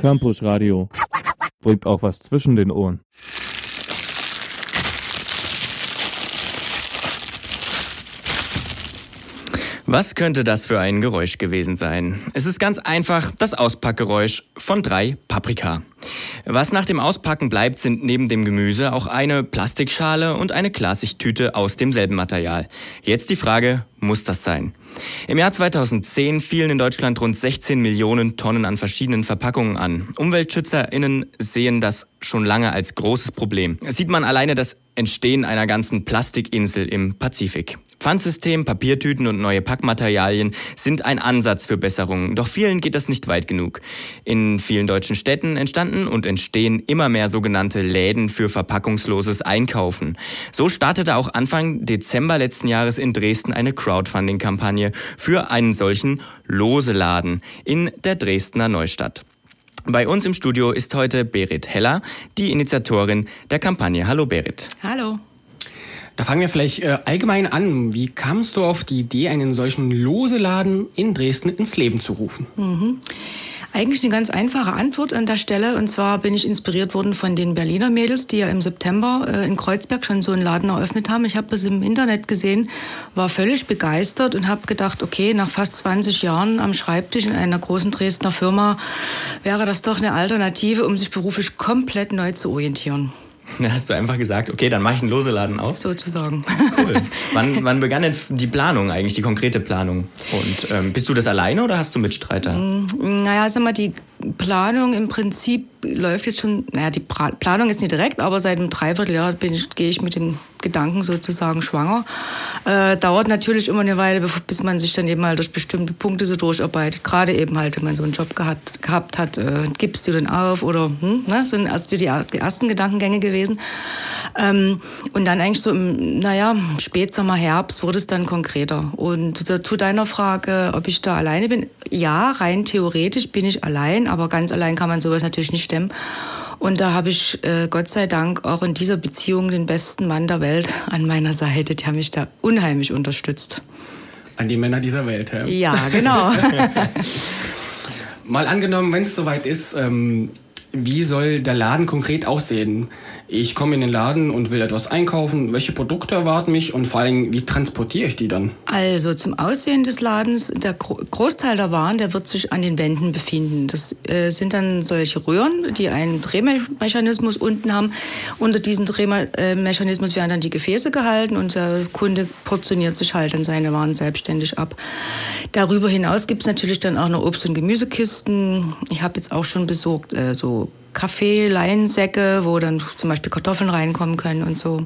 Campus Radio. Bringt auch was zwischen den Ohren. Was könnte das für ein Geräusch gewesen sein? Es ist ganz einfach das Auspackgeräusch von 3 Paprika. Was nach dem Auspacken bleibt, sind neben dem Gemüse auch eine Plastikschale und eine Klarsichttüte aus demselben Material. Jetzt die Frage, muss das sein? Im Jahr 2010 fielen in Deutschland rund 16 Millionen Tonnen an verschiedenen Verpackungen an. UmweltschützerInnen sehen das schon lange als großes Problem. Sieht man alleine das Entstehen einer ganzen Plastikinsel im Pazifik. Pfandsystem, Papiertüten und neue Packmaterialien sind ein Ansatz für Besserungen, doch vielen geht das nicht weit genug. In vielen deutschen Städten entstanden und entstehen immer mehr sogenannte Läden für verpackungsloses Einkaufen. So startete auch Anfang Dezember letzten Jahres in Dresden eine Crowdfunding-Kampagne für einen solchen Loseladen in der Dresdner Neustadt. Bei uns im Studio ist heute Berit Heller, die Initiatorin der Kampagne. Hallo Berit. Hallo. Da fangen wir vielleicht allgemein an. Wie kamst du auf die Idee, einen solchen Loseladen in Dresden ins Leben zu rufen? Eigentlich eine ganz einfache Antwort an der Stelle. Und zwar bin ich inspiriert worden von den Berliner Mädels, die ja im September in Kreuzberg schon so einen Laden eröffnet haben. Ich habe das im Internet gesehen, war völlig begeistert und habe gedacht, okay, nach fast 20 Jahren am Schreibtisch in einer großen Dresdner Firma wäre das doch eine Alternative, um sich beruflich komplett neu zu orientieren. Da hast du einfach gesagt, okay, dann mache ich einen Loseladen auf. Sozusagen. Cool. Wann begann denn die Planung eigentlich, die konkrete Planung? Und bist du das alleine oder hast du Mitstreiter? Naja, sag mal, die Planung im Prinzip läuft jetzt schon, die Planung ist nicht direkt, aber seit einem Dreivierteljahr gehe ich mit dem Gedanken sozusagen schwanger. Dauert natürlich immer eine Weile, bis man sich dann eben halt durch bestimmte Punkte so durcharbeitet. Gerade eben halt, wenn man so einen Job gehabt hat, gibst du den auf oder sind also die ersten Gedankengänge gewesen. Und dann eigentlich so im Spätsommer, Herbst wurde es dann konkreter. Und zu deiner Frage, ob ich da alleine bin, ja, rein theoretisch bin ich allein, aber ganz allein kann man sowas natürlich nicht stemmen. Und da habe ich Gott sei Dank auch in dieser Beziehung den besten Mann der Welt an meiner Seite. Der mich da unheimlich unterstützt. An die Männer dieser Welt, ja? Ja, genau. Mal angenommen, wenn es soweit ist, wie soll der Laden konkret aussehen? Ich komme in den Laden und will etwas einkaufen. Welche Produkte erwarten mich und vor allem, wie transportiere ich die dann? Also zum Aussehen des Ladens, der Großteil der Waren, der wird sich an den Wänden befinden. Das sind dann solche Röhren, die einen Drehmechanismus unten haben. Unter diesem Drehmechanismus werden dann die Gefäße gehalten und der Kunde portioniert sich halt dann seine Waren selbstständig ab. Darüber hinaus gibt es natürlich dann auch noch Obst- und Gemüsekisten. Ich habe jetzt auch schon besorgt, so Kaffee, Leinsäcke, wo dann zum Beispiel Kartoffeln reinkommen können und so.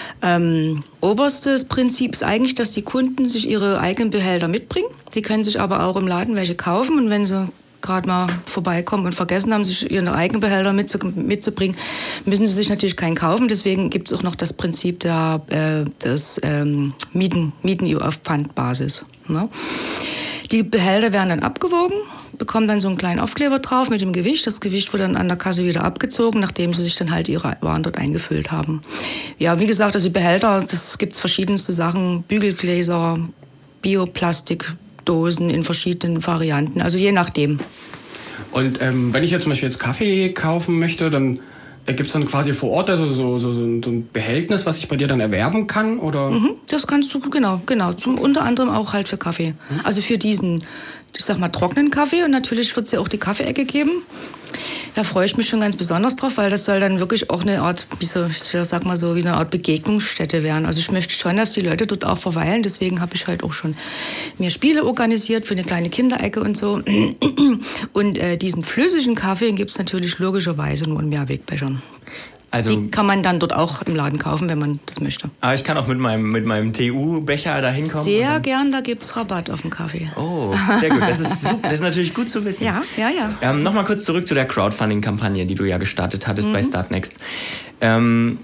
Oberstes Prinzip ist eigentlich, dass die Kunden sich ihre eigenen Behälter mitbringen. Die können sich aber auch im Laden welche kaufen und wenn sie gerade mal vorbeikommen und vergessen haben, sich ihre eigenen Behälter mitzubringen, müssen sie sich natürlich keinen kaufen. Deswegen gibt es auch noch das Prinzip des Mieten auf Pfandbasis. Ne? Die Behälter werden dann abgewogen, bekommen dann so einen kleinen Aufkleber drauf mit dem Gewicht. Das Gewicht wird dann an der Kasse wieder abgezogen, nachdem sie sich dann halt ihre Waren dort eingefüllt haben. Ja, wie gesagt, also die Behälter, das gibt's verschiedenste Sachen, Bügelgläser, Bioplastikdosen in verschiedenen Varianten, also je nachdem. Und wenn ich jetzt zum Beispiel Kaffee kaufen möchte, dann gibt es dann quasi vor Ort also so ein Behältnis, was ich bei dir dann erwerben kann? Oder? Das kannst du, genau. Unter anderem auch halt für Kaffee. Also für diesen, ich sag mal, trockenen Kaffee. Und natürlich wird es ja auch die Kaffeeecke geben. Da freue ich mich schon ganz besonders drauf, weil das soll dann wirklich auch eine Art, wie eine Art Begegnungsstätte werden. Also ich möchte schon, dass die Leute dort auch verweilen. Deswegen habe ich halt auch schon mir Spiele organisiert für eine kleine Kinderecke und so. Und diesen flüssigen Kaffee gibt es natürlich logischerweise nur in Mehrwegbechern. Also, die kann man dann dort auch im Laden kaufen, wenn man das möchte. Aber ich kann auch mit meinem TU-Becher da hinkommen? Sehr gern, da gibt es Rabatt auf den Kaffee. Oh, sehr gut. Das ist natürlich gut zu wissen. Ja. Nochmal kurz zurück zu der Crowdfunding-Kampagne, die du ja gestartet hattest bei Startnext.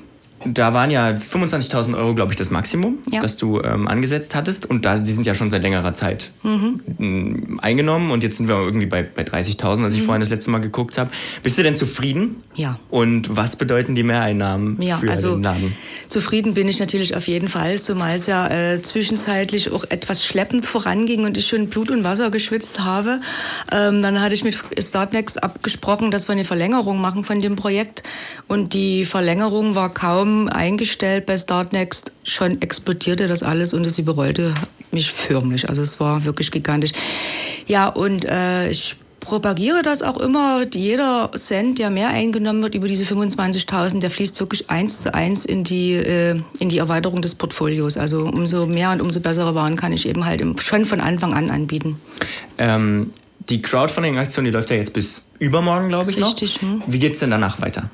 Da waren ja 25.000 Euro, glaube ich, das Maximum, das du angesetzt hattest. Und die sind ja schon seit längerer Zeit eingenommen. Und jetzt sind wir irgendwie bei 30.000, als ich vorhin das letzte Mal geguckt habe. Bist du denn zufrieden? Ja. Und was bedeuten die Mehreinnahmen für den Laden? Zufrieden bin ich natürlich auf jeden Fall, zumal es ja zwischenzeitlich auch etwas schleppend voranging und ich schon Blut und Wasser geschwitzt habe. Dann hatte ich mit Startnext abgesprochen, dass wir eine Verlängerung machen von dem Projekt. Und die Verlängerung war kaum eingestellt bei Startnext. Schon explodierte das alles und es überrollte mich förmlich. Also es war wirklich gigantisch. Ja, und ich propagiere das auch immer. Jeder Cent, der mehr eingenommen wird über diese 25.000, der fließt wirklich 1:1 in die Erweiterung des Portfolios. Also umso mehr und umso bessere Waren kann ich eben halt schon von Anfang an anbieten. Die Crowdfunding-Aktion, die läuft ja jetzt bis übermorgen, glaube ich, Richtig, noch. Wie geht's denn danach weiter?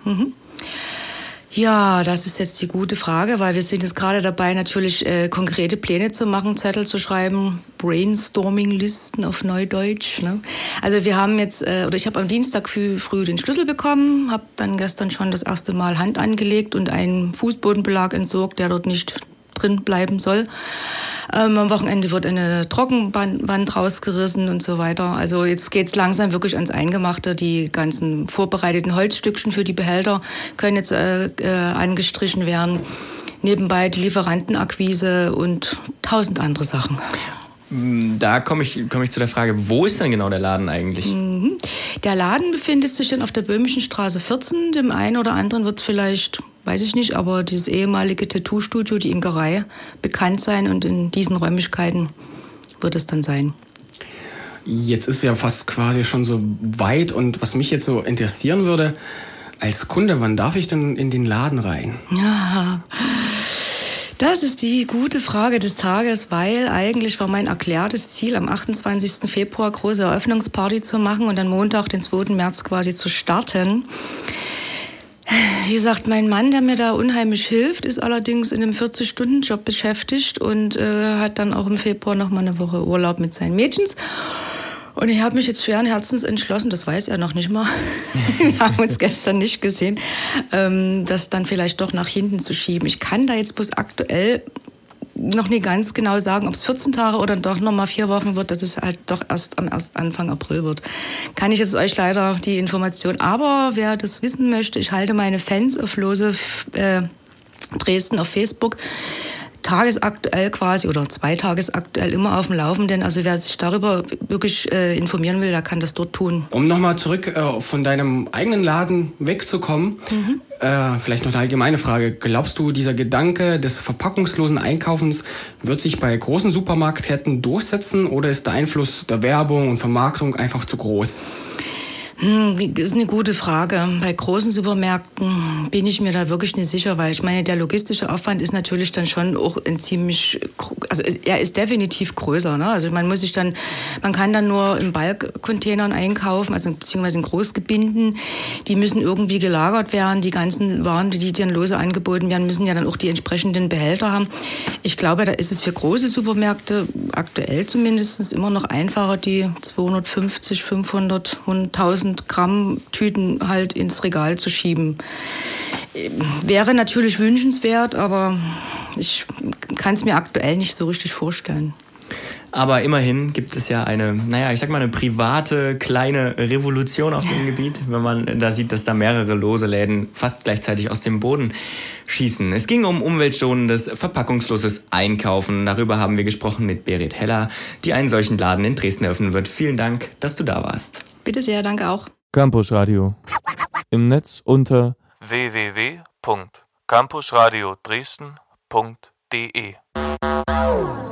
Ja, das ist jetzt die gute Frage, weil wir sind jetzt gerade dabei, natürlich konkrete Pläne zu machen, Zettel zu schreiben, Brainstorming-Listen auf Neudeutsch. Ne? Also wir haben jetzt, ich habe am Dienstag früh den Schlüssel bekommen, habe dann gestern schon das erste Mal Hand angelegt und einen Fußbodenbelag entsorgt, der dort nicht drin bleiben soll. Am Wochenende wird eine Trockenwand rausgerissen und so weiter. Also jetzt geht's langsam wirklich ans Eingemachte. Die ganzen vorbereiteten Holzstückchen für die Behälter können jetzt angestrichen werden. Nebenbei die Lieferantenakquise und 1000 andere Sachen. Da komme ich zu der Frage, wo ist denn genau der Laden eigentlich? Der Laden befindet sich dann auf der Böhmischen Straße 14. Dem einen oder anderen wird vielleicht, weiß ich nicht, aber dieses ehemalige Tattoo-Studio, die Inkerei, bekannt sein und in diesen Räumlichkeiten wird es dann sein. Jetzt ist ja fast quasi schon so weit und was mich jetzt so interessieren würde, als Kunde, wann darf ich denn in den Laden rein? Ja, das ist die gute Frage des Tages, weil eigentlich war mein erklärtes Ziel, am 28. Februar große Eröffnungsparty zu machen und am Montag, den 2. März quasi zu starten. Wie gesagt, mein Mann, der mir da unheimlich hilft, ist allerdings in einem 40-Stunden-Job beschäftigt und hat dann auch im Februar noch mal eine Woche Urlaub mit seinen Mädchens. Und ich habe mich jetzt schweren Herzens entschlossen, das weiß er noch nicht mal, wir haben uns gestern nicht gesehen, das dann vielleicht doch nach hinten zu schieben. Ich kann da jetzt bloß aktuell noch nicht ganz genau sagen, ob es 14 Tage oder doch noch mal 4 Wochen wird, dass es halt doch erst am Anfang April wird. Kann ich jetzt euch leider die Information, aber wer das wissen möchte, ich halte meine Fans auf Lose Dresden auf Facebook tagesaktuell quasi oder 2 tagesaktuell immer auf dem Laufenden. Also wer sich darüber wirklich informieren will, der kann das dort tun. Um nochmal zurück von deinem eigenen Laden wegzukommen, vielleicht noch eine allgemeine Frage. Glaubst du, dieser Gedanke des verpackungslosen Einkaufens wird sich bei großen Supermarktketten durchsetzen oder ist der Einfluss der Werbung und Vermarktung einfach zu groß? Das ist eine gute Frage. Bei großen Supermärkten bin ich mir da wirklich nicht sicher, weil ich meine, der logistische Aufwand ist natürlich dann schon auch er ist definitiv größer. Ne? Also man kann dann nur in Bulk-Containern einkaufen, also beziehungsweise in Großgebinden. Die müssen irgendwie gelagert werden. Die ganzen Waren, die dann lose angeboten werden, müssen ja dann auch die entsprechenden Behälter haben. Ich glaube, da ist es für große Supermärkte aktuell zumindest immer noch einfacher, die 250, 500, 1000 Gramm Tüten halt ins Regal zu schieben. Wäre natürlich wünschenswert, aber ich kann es mir aktuell nicht so richtig vorstellen. Aber immerhin gibt es ja eine private kleine Revolution auf dem Gebiet, wenn man da sieht, dass da mehrere lose Läden fast gleichzeitig aus dem Boden schießen. Es ging um umweltschonendes, verpackungsloses Einkaufen. Darüber haben wir gesprochen mit Berit Heller, die einen solchen Laden in Dresden eröffnen wird. Vielen Dank, dass du da warst. Bitte sehr, danke auch. Campus Radio. Im Netz unter www.campusradiodresden.de